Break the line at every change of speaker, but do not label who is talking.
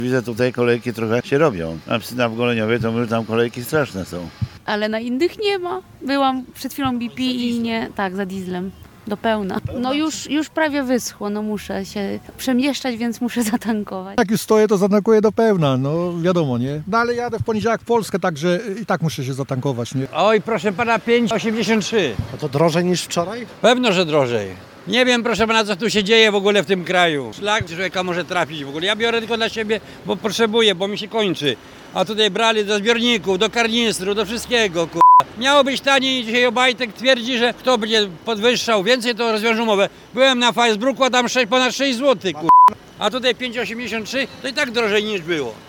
Widzę tutaj kolejki trochę się robią. Na w Goleniowie to może tam kolejki straszne są.
Ale na innych nie ma. Byłam przed chwilą BP i nie, tak, za dieslem. Do pełna. No już prawie wyschło, no muszę się przemieszczać, więc muszę zatankować.
Jak już stoję, to zatankuję do pełna, no wiadomo, nie? No ale jadę w poniedziałek w Polskę, także i tak muszę się zatankować, nie?
Oj, proszę pana, 5,83.
A to drożej niż wczoraj?
Pewno, że drożej. Nie wiem, proszę pana, co tu się dzieje w ogóle w tym kraju. Szlak człowieka może trafić w ogóle. Ja biorę tylko dla siebie, bo potrzebuję, bo mi się kończy. A tutaj brali do zbiorników, do karnistru, do wszystkiego, Miało być taniej, dzisiaj Obajtek twierdzi, że kto będzie podwyższał więcej, to rozwiążą umowę. Byłem na Facebooku, a tam ponad 6 zł, A tutaj 5,83 to i tak drożej niż było.